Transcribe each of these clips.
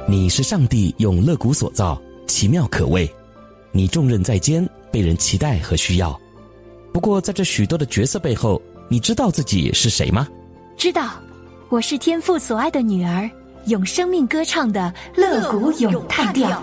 你是上帝用肋骨所造，奇妙可畏。你重任在肩，被人期待和需要。不过在这许多的角色背后，你知道自己是谁吗？ 知道，我是天父所爱的女儿，用生命歌唱的肋骨咏叹调。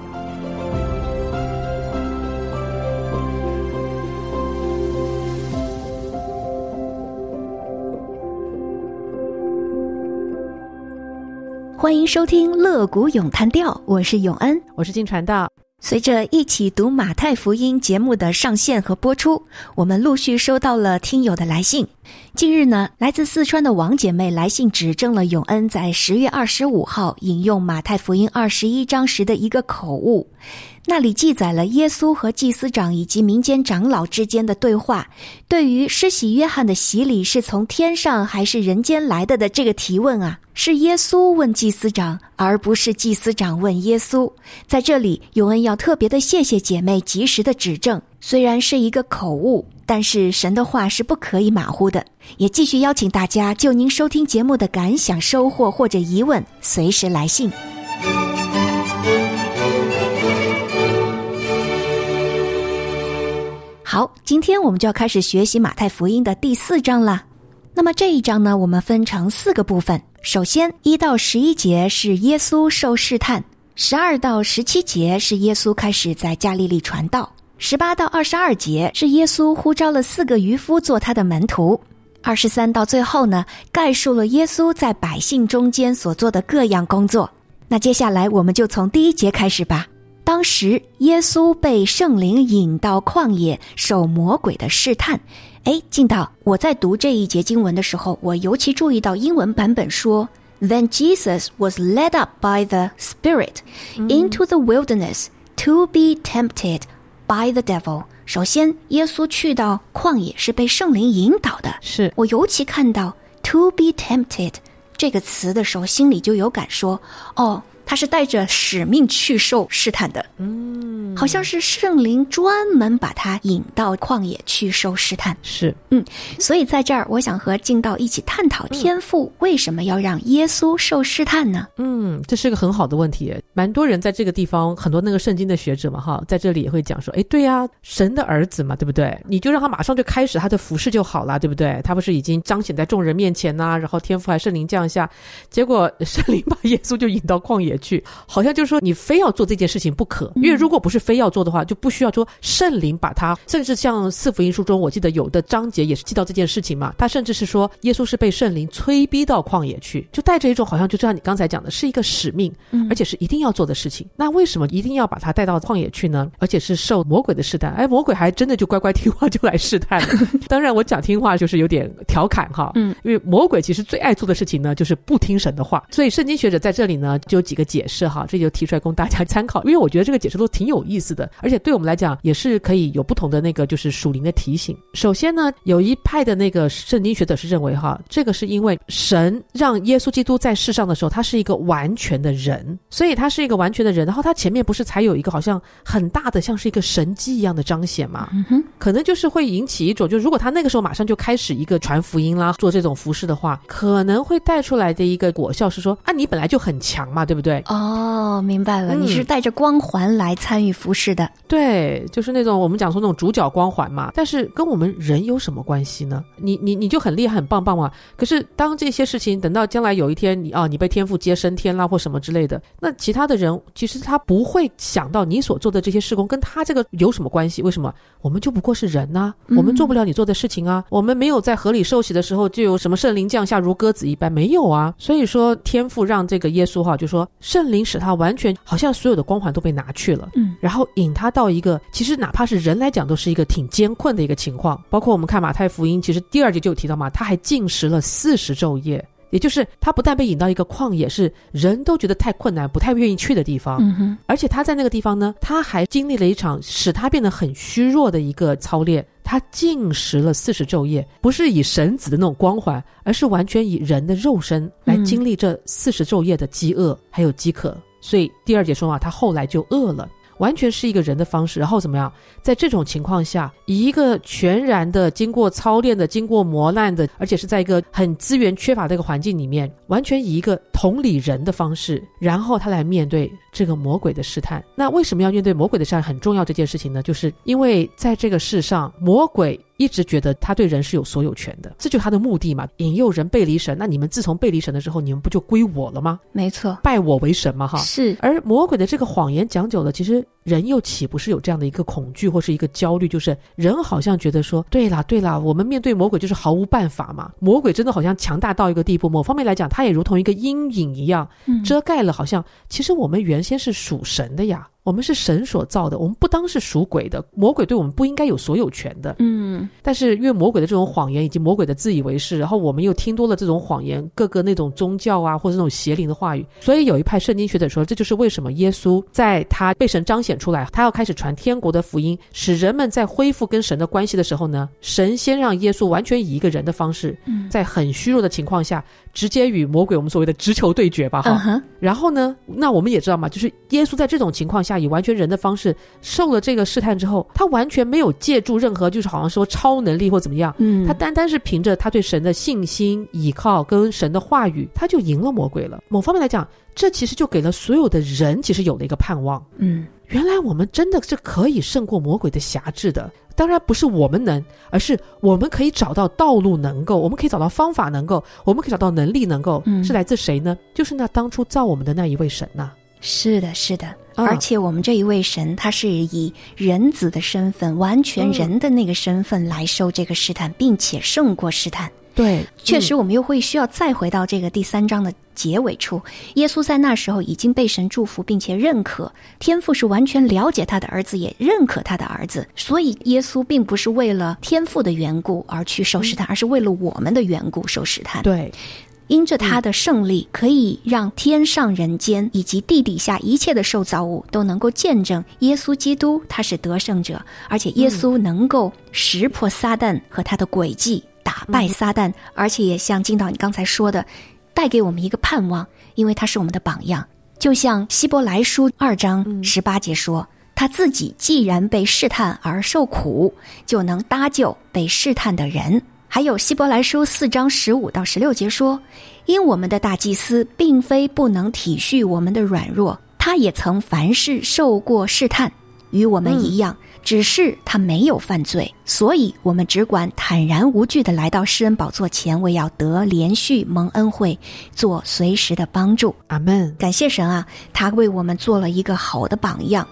欢迎收听肋骨咏叹调，我是永恩， 我是金传道。 随着一起读马太福音节目的上线和播出，我们陆续收到了听友的来信。近日呢，来自四川的王姐妹来信指正了永恩在10月25号引用马太福音21章时的一个口误。那里记载了耶稣和祭司长以及民间长老之间的对话，对于施洗约翰的洗礼是从天上还是人间来的这个提问啊，是耶稣问祭司长，而不是祭司长问耶稣。在这里，永恩要特别的谢谢姐妹及时的指正，虽然是一个口误，但是神的话是不可以马虎的。也继续邀请大家就您收听节目的感想、收获或者疑问，随时来信。好，今天我们就要开始学习马太福音的第4章了。那么这一章呢，我们分成4个部分。首先1到11节是耶稣受试探，12到17节是耶稣开始在加利利传道，18到22节是耶稣呼召了4个渔夫做他的门徒，23到最后呢，概述了耶稣在百姓中间所做的各样工作。那接下来我们就从第1节开始吧。当时耶稣被圣灵引到旷野，受魔鬼的试探。进道，我在读这一节经文的时候，我尤其注意到英文版本说 Then Jesus was led up by the Spirit into the wilderness to be tempted by the devil。 首先耶稣去到旷野是被圣灵引导的， 是我尤其看到 to be tempted 这个词的时候，心里就有感说，他是带着使命去受试探的，好像是圣灵专门把他引到旷野去受试探。 是， 所以在这儿，我想和敬道一起探讨天父为什么要让耶稣受试探呢？ 这是个很好的问题。蛮多人在这个地方，很多那个圣经的学者嘛，在这里也会讲说，对啊，神的儿子嘛，对不对？你就让他马上就开始他的服事就好了，对不对？他不是已经彰显在众人面前然后天父还圣灵降下，结果圣灵把耶稣就引到旷野去，好像就是说你非要做这件事情不可，因为如果不是非要做的话，就不需要说圣灵把他，甚至像4福音书中我记得有的章节也是记到这件事情嘛，他甚至是说耶稣是被圣灵催逼到旷野去，就带着一种好像就像你刚才讲的是一个使命，而且是一定要做的事情。那为什么一定要把他带到旷野去呢？而且是受魔鬼的试探，魔鬼还真的就乖乖听话就来试探了当然我讲听话就是有点调侃因为魔鬼其实最爱做的事情呢就是不听神的话，所以圣经学者在这里呢就有几个解释这就提出来供大家参考，因为我觉得这个解释都挺有意思的，而且对我们来讲也是可以有不同的那个就是属灵的提醒。首先呢，有一派的那个圣经学者是认为这个是因为神让耶稣基督在世上的时候他是一个完全的人，所以他是一个完全的人，然后他前面不是才有一个好像很大的像是一个神迹一样的彰显嘛，可能就是会引起一种，就如果他那个时候马上就开始一个传福音啦，做这种服事的话，可能会带出来的一个果效是说你本来就很强嘛，对不对？ 明白了，你是带着光环来参与服事的。 对，就是那种我们讲说那种主角光环嘛，但是跟我们人有什么关系呢？你就很厉害很棒棒嘛，可是当这些事情等到将来有一天你被天父接升天啦或什么之类的，那其他的人其实他不会想到你所做的这些事工跟他这个有什么关系。为什么？我们就不过是人啊，我们做不了你做的事情啊，我们没有在河里受洗的时候就有什么圣灵降下如鸽子一般，没有啊。所以说天父让这个耶稣就说圣灵使他完全好像所有的光环都被拿去了，然后引他到一个其实哪怕是人来讲都是一个挺艰困的一个情况。包括我们看马太福音，其实第2节就有提到嘛，他还禁食了40昼夜，也就是他不但被引到一个旷野，是人都觉得太困难不太愿意去的地方，而且他在那个地方呢，他还经历了一场使他变得很虚弱的一个操练，他禁食了40昼夜，不是以神子的那种光环，而是完全以人的肉身来经历这40昼夜的饥饿还有饥渴。所以第2节说他后来就饿了。 完全是一个人的方式，然后怎么样，在这种情况下，以一个全然的经过操练的经过磨难的，而且是在一个很资源缺乏的一个环境里面，完全以一个同理人的方式，然后他来面对这个魔鬼的试探。那为什么要面对魔鬼的试探很重要这件事情呢？就是因为在这个世上，魔鬼一直觉得他对人是有所有权的，这就是他的目的嘛，引诱人背离神。那你们自从背离神的时候，你们不就归我了吗？ 没错， 拜我为神嘛，哈。 是。 而魔鬼的这个谎言讲久了，其实人又岂不是有这样的一个恐惧或是一个焦虑，就是人好像觉得说，对啦，我们面对魔鬼就是毫无办法嘛。魔鬼真的好像强大到一个地步，某方面来讲，它也如同一个阴影一样，遮盖了好像其实我们原先是属神的呀。我们是神所造的，我们不当是属鬼的，魔鬼对我们不应该有所有权的。但是因为魔鬼的这种谎言以及魔鬼的自以为是，然后我们又听多了这种谎言，各个那种宗教啊或者那种邪灵的话语，所以有一派圣经学者说，这就是为什么耶稣在他被神彰显出来，他要开始传天国的福音，使人们在恢复跟神的关系的时候呢，神先让耶稣完全以一个人的方式，在很虚弱的情况下直接与魔鬼我们所谓的直球对决吧，然后呢，那我们也知道嘛，就是耶稣在这种情况下以完全人的方式受了这个试探之后，他完全没有借助任何就是好像说超能力或怎么样，他单单是凭着他对神的信心倚靠跟神的话语，他就赢了魔鬼了。某方面来讲，这其实就给了所有的人其实有了一个盼望，原来我们真的是可以胜过魔鬼的辖制的。当然不是我们能，而是我们可以找到道路能够，我们可以找到方法能够，我们可以找到能力能够，是来自谁呢？就是那当初造我们的那一位神呐。 是的，而且我们这一位神，他是以人子的身份，完全人的那个身份来受这个试探，并且胜过试探。 对， 确实我们又会需要再回到这个第3章的结尾处，耶稣在那时候已经被神祝福，并且认可天父是完全了解他的儿子，也认可他的儿子，所以耶稣并不是为了天父的缘故而去受试探，而是为了我们的缘故受试探。 对， 因着他的胜利，可以让天上人间以及地底下一切的受造物都能够见证耶稣基督他是得胜者，而且耶稣能够识破撒旦和他的诡计，打败撒旦，而且也像金导你刚才说的，带给我们一个盼望，因为他是我们的榜样。就像希伯来书2章18节说，他自己既然被试探而受苦，就能搭救被试探的人。还有希伯来书4章15到16节说，因我们的大祭司并非不能体恤我们的软弱，他也曾凡事受过试探，与我们一样，只是他没有犯罪，所以我们只管坦然无惧地来到施恩宝座前，为要得连续蒙恩惠，做随时的帮助。 阿们。 感谢神啊，他为我们做了一个好的榜样。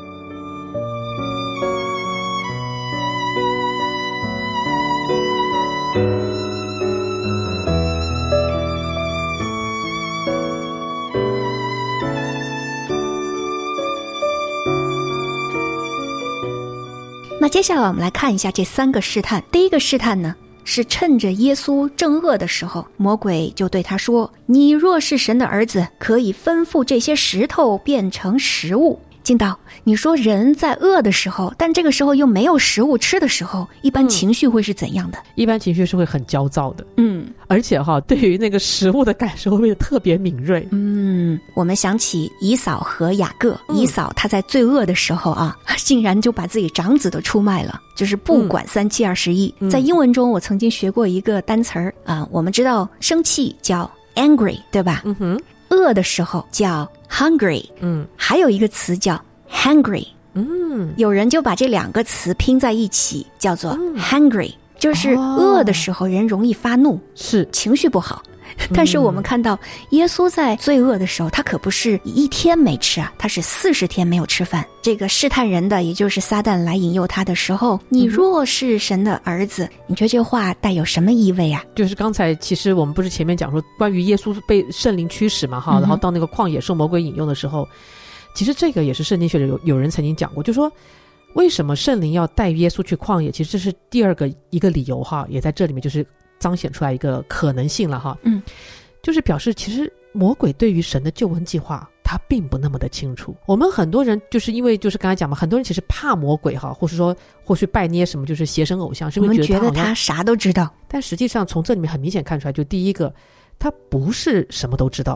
那接下来我们来看一下这3个试探。第一个试探呢，是趁着耶稣正饿的时候，魔鬼就对他说，你若是神的儿子，可以吩咐这些石头变成食物。金导，你说人在饿的时候，但这个时候又没有食物吃的时候，一般情绪会是怎样的？ 一般情绪是会很焦躁的，而且对于那个食物的感受会变得特别敏锐。 我们想起以扫和雅各，以扫他在最饿的时候啊，竟然就把自己长子都出卖了，就是不管3七21。在英文中我曾经学过一个单词儿啊，我们知道生气叫 angry， 对吧？饿的时候叫 hungry， 还有一个词叫 hungry， 有人就把这2个词拼在一起叫做 hungry， 就是饿的时候人容易发怒， 是情绪不好。但是我们看到耶稣在最饿的时候，他可不是1天没吃啊，他是40天没有吃饭。这个试探人的，也就是撒旦来引诱他的时候，你若是神的儿子，你觉得这话带有什么意味啊？ 就是刚才其实我们不是前面讲说关于耶稣被圣灵驱使嘛，然后到那个旷野受魔鬼引诱的时候，其实这个也是圣经学者有人曾经讲过，就说为什么圣灵要带耶稣去旷野，其实这是第2个一个理由也在这里面就是彰显出来一个可能性了就是表示其实魔鬼对于神的救恩计划他并不那么的清楚。我们很多人就是因为就是刚才讲嘛，很多人其实怕魔鬼或是说或许拜捏什么就是邪神偶像，是因为觉得他啥都知道， 但实际上从这里面很明显看出来，就第一个他不是什么都知道，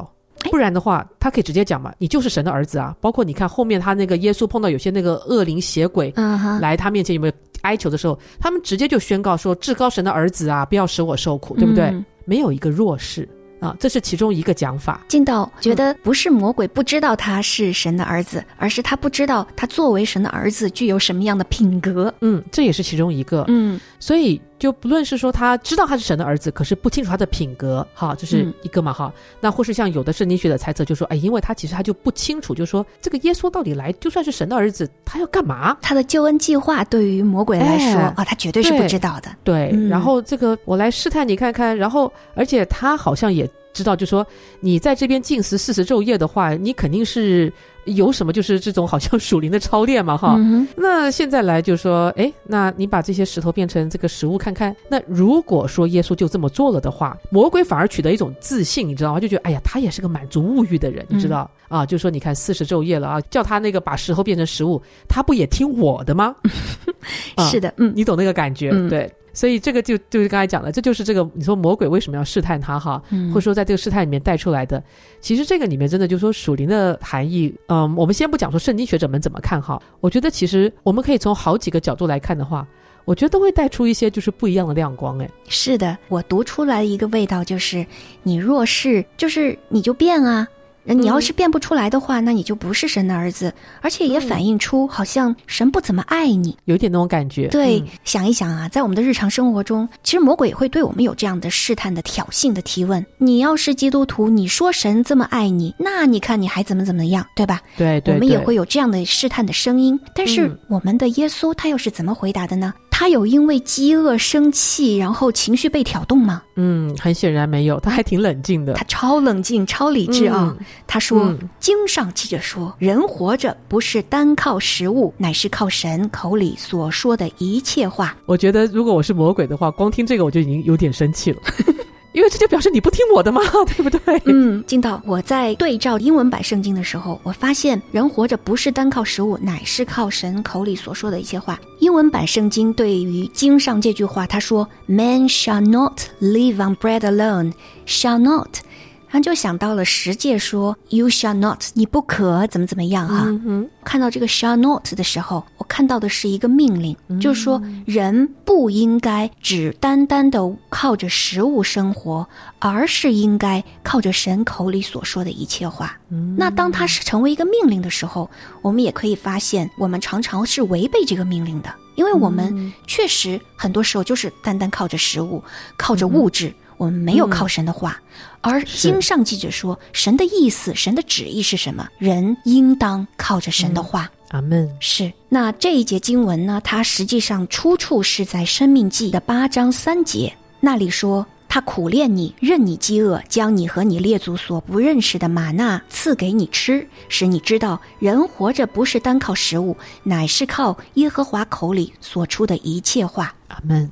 不然的话他可以直接讲嘛，你就是神的儿子啊。包括你看后面他那个耶稣碰到有些那个恶灵邪鬼来他面前有没有哀求的时候，他们直接就宣告说至高神的儿子啊，不要使我受苦，对不对？没有一个弱势啊，这是其中一个讲法。 进道觉得不是魔鬼不知道他是神的儿子，而是他不知道他作为神的儿子具有什么样的品格。 这也是其中一个。所以就不论是说他知道他是神的儿子，可是不清楚他的品格，哈，这是一个嘛，哈。那或是像有的圣经学者猜测就说，因为他其实他就不清楚，就说这个耶稣到底来，就算是神的儿子，他要干嘛？ 他的救恩计划对于魔鬼来说，他绝对是不知道的。 对，然后这个我来试探你看看，然后而且他好像也知道，就说你在这边禁食40昼夜的话，你肯定是有什么就是这种好像属灵的操练嘛，哈。那现在来就说，那你把这些石头变成这个食物看看。那如果说耶稣就这么做了的话，魔鬼反而取得一种自信，你知道吗？就觉得他也是个满足物欲的人，你知道啊？就说你看40昼夜了啊，叫他那个把石头变成食物，他不也听我的吗？ 是的， 你懂那个感觉，对。所以这个就是刚才讲的，这就是这个你说魔鬼为什么要试探他哈，或者说在这个试探里面带出来的，其实这个里面真的就是说属灵的含义。我们先不讲说圣经学者们怎么看哈，我觉得其实我们可以从好几个角度来看的话，我觉得都会带出一些就是不一样的亮光。 是的，我读出来一个味道就是你若是就是你就变啊，你要是变不出来的话，那你就不是神的儿子，而且也反映出好像神不怎么爱你， 有点那种感觉。 对，想一想啊，在我们的日常生活中，其实魔鬼也会对我们有这样的试探的挑衅的提问。你要是基督徒，你说神这么爱你，那你看你还怎么样，对吧？ 对， 我们也会有这样的试探的声音。但是我们的耶稣他又是怎么回答的呢？他有因为饥饿生气然后情绪被挑动吗？ 很显然没有，他还挺冷静的， 他超冷静超理智啊。他说经上记着说，人活着不是单靠食物，乃是靠神口里所说的一切话。 我觉得如果我是魔鬼的话，光听这个我就已经有点生气了因为这就表示你不听我的嘛，对不对？ 进到我在对照英文版圣经的时候，我发现人活着不是单靠食物，乃是靠神口里所说的一切话。英文版圣经对于经上这句话，他说 Man shall not live on bread alone, shall not， 他就想到了十诫说 You shall not， 你不可怎么样哈。看到这个 shall not 的时候，我看到的是一个命令，就是说人不应该只单单的靠着食物生活，而是应该靠着神口里所说的一切话。那当它是成为一个命令的时候，我们也可以发现我们常常是违背这个命令的，因为我们确实很多时候就是单单靠着食物，靠着物质，我们没有靠神的话。而经上记着说，神的意思，神的旨意是什么？人应当靠着神的话。 阿们。 是。那这一节经文呢，它实际上出处是在申命记的8章3节，那里说他苦练你，任你饥饿，将你和你列祖所不认识的玛纳赐给你吃，使你知道人活着不是单靠食物，乃是靠耶和华口里所出的一切话。 阿们。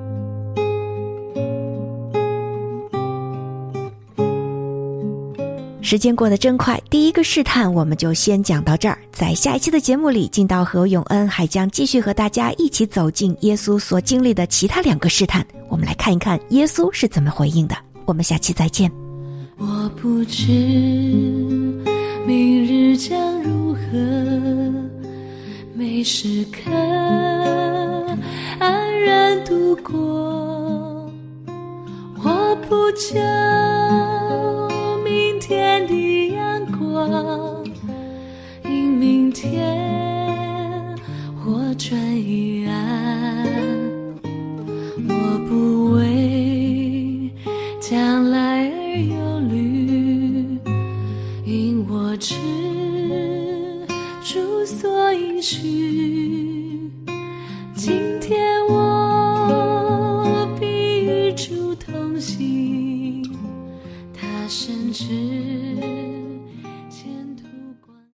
时间过得真快，第一个试探我们就先讲到这儿。在下一期的节目里，进道和永恩还将继续和大家一起走进耶稣所经历的其他2个试探，我们来看一看耶稣是怎么回应的。我们下期再见。 我不知明日将如何，每时刻安然度过，我不求明天的阳光，因明天或转一暗，我不为将来而忧虑，因我知主所应许，今天我必与主同行，他深知